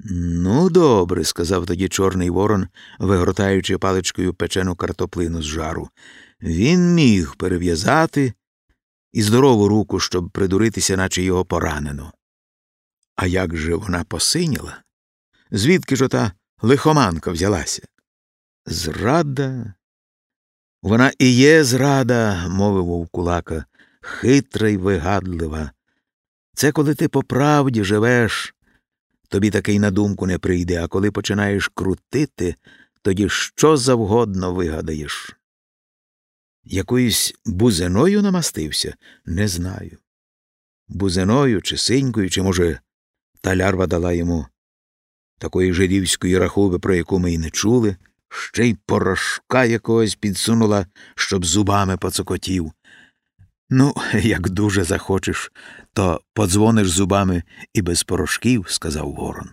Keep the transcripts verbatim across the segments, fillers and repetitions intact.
Ну, добре, сказав тоді Чорний Ворон, вигортаючи паличкою печену картоплину з жару. Він міг перев'язати і здорову руку, щоб придуритися, наче його поранено. А як же вона посиніла? Звідки ж ота лихоманка взялася? Зрада? Вона і є зрада, мовив Вовкулака, хитра й вигадлива. Це коли ти по правді живеш, тобі таки й на думку не прийде, а коли починаєш крутити, тоді що завгодно вигадаєш. Якоюсь бузиною намастився? Не знаю. Бузиною чи синькою, чи, може, та лярва дала йому такої жидівської рахуби, про яку ми й не чули, ще й порошка якогось підсунула, щоб зубами поцокотів. Ну, як дуже захочеш, то подзвониш зубами і без порошків, сказав Ворон.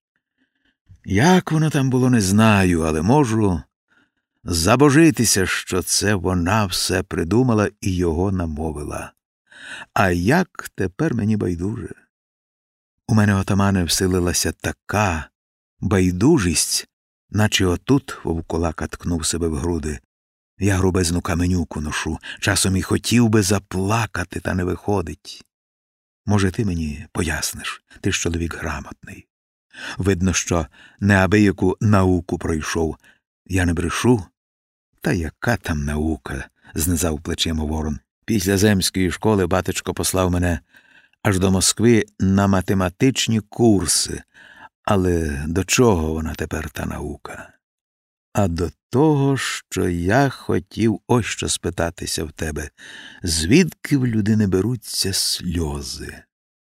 Як воно там було, не знаю, але можу забожитися, що це вона все придумала і його намовила. А як тепер мені байдуже? У мене, отамане, вселилася така байдужість, наче отут Вовкулака ткнув себе в груди. Я грубезну каменюку ношу, часом і хотів би заплакати, та не виходить. Може, ти мені поясниш, ти ж чоловік грамотний. Видно, що неабияку науку пройшов. Я не брешу? Та яка там наука, знизав плечима Ворон. Після земської школи батечко послав мене аж до Москви на математичні курси. Але до чого вона тепер та наука? А до того, що я хотів ось що спитатися в тебе. Звідки в людини беруться сльози?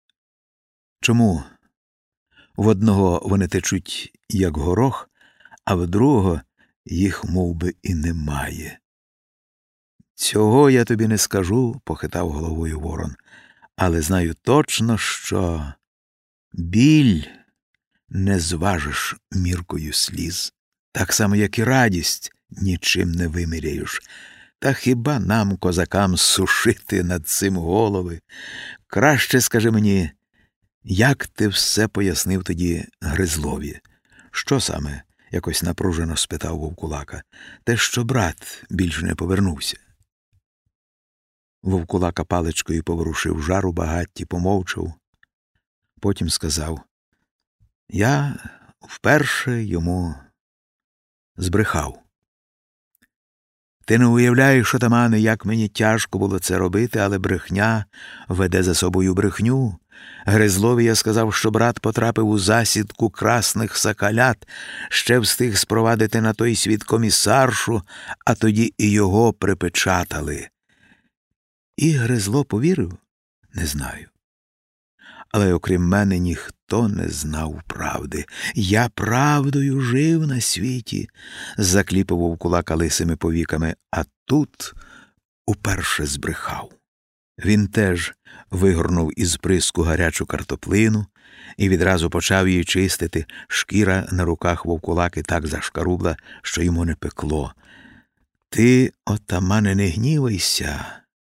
Чому в одного вони течуть, як горох, а в другого їх мов би і немає? Цього я тобі не скажу, похитав головою Ворон, але знаю точно, що біль не зважиш міркою сліз. Так само, як і радість, нічим не виміряєш. Та хіба нам, козакам, сушити над цим голови? Краще скажи мені, як ти все пояснив тоді Гризлові? Що саме? Якось напружено спитав Вовкулака. Те, що брат більш не повернувся. Вовкулака паличкою поворушив жар у багатті, помовчав. Потім сказав: я вперше йому збрехав. Ти не уявляєш, отамане, як мені тяжко було це робити, але брехня веде за собою брехню. Гризлові я сказав, що брат потрапив у засідку красних соколят, ще встиг спровадити на той світ комісаршу, а тоді і його припечатали. І Гризло повірив? Не знаю. Але окрім мене ніхто не знав правди. Я правдою жив на світі, закліпав Вовкулака лисими повіками, а тут уперше збрехав. Він теж вигорнув із приску гарячу картоплину і відразу почав її чистити. Шкіра на руках Вовкулаки так зашкарубла, що йому не пекло. Ти, отамане, не гнівайся,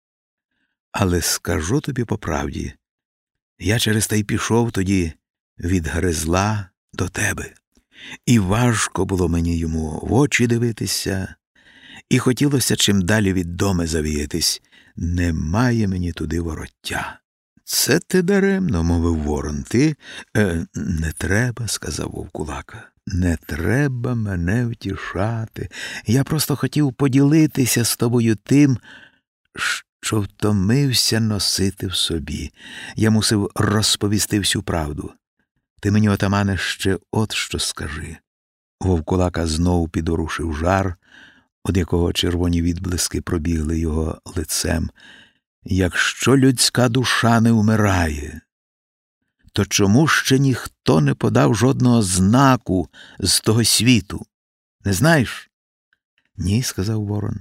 але скажу тобі по правді, я через те й пішов тоді від Гризла до тебе. І важко було мені йому в очі дивитися, і хотілося чим далі від дому завіятись. Немає мені туди вороття. Це ти даремно, мовив Ворон. Ти е, не треба, сказав Вовкулака. Не треба мене втішати. Я просто хотів поділитися з тобою тим, що втомився носити в собі. Я мусив розповісти всю правду. Ти мені, отамане, ще от що скажи. Вовкулака знову підорушив жар, од якого червоні відблиски пробігли його лицем. Якщо людська душа не вмирає, то чому ще ніхто не подав жодного знаку з того світу? Не знаєш? Ні, сказав Ворон.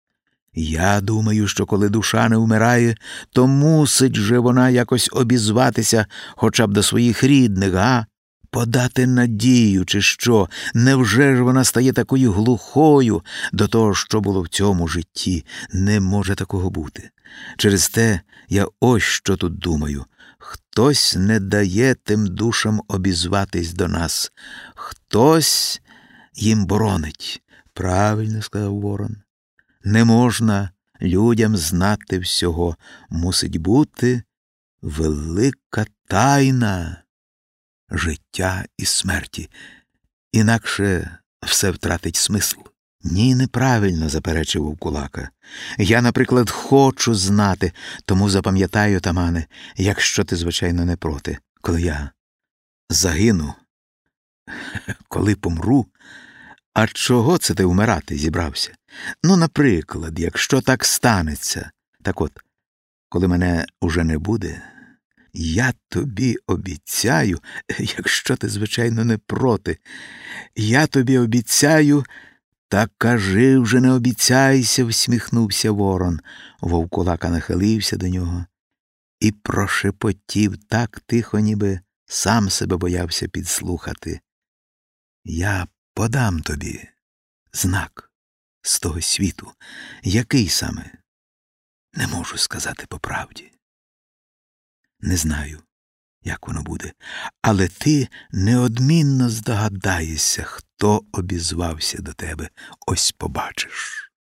Я думаю, що коли душа не вмирає, то мусить же вона якось обізватися хоча б до своїх рідних, а? Подати надію, чи що? Невже ж вона стає такою глухою до того, що було в цьому житті? Не може такого бути. Через те я ось що тут думаю. Хтось не дає тим душам обізватись до нас. Хтось їм боронить. Правильно сказав Ворон. Не можна людям знати всього. Мусить бути велика тайна життя і смерті. Інакше все втратить смисл. Ні, неправильно, заперечив Вовкулака. Я, наприклад, хочу знати, тому запам'ятаю, отамане, якщо ти, звичайно, не проти. Коли я загину, коли помру, а чого це ти вмирати зібрався? Ну, наприклад, якщо так станеться. Так от, коли мене уже не буде, я тобі обіцяю, якщо ти, звичайно, не проти, я тобі обіцяю. «Та кажи вже, не обіцяйся», – всміхнувся Ворон. Вовкулака нахилився до нього і прошепотів так тихо, ніби сам себе боявся підслухати. «Я подам тобі знак з того світу. Який саме? Не можу сказати по правді. Не знаю, як воно буде, але ти неодмінно здогадаєшся, хто обізвався до тебе. Ось побачиш».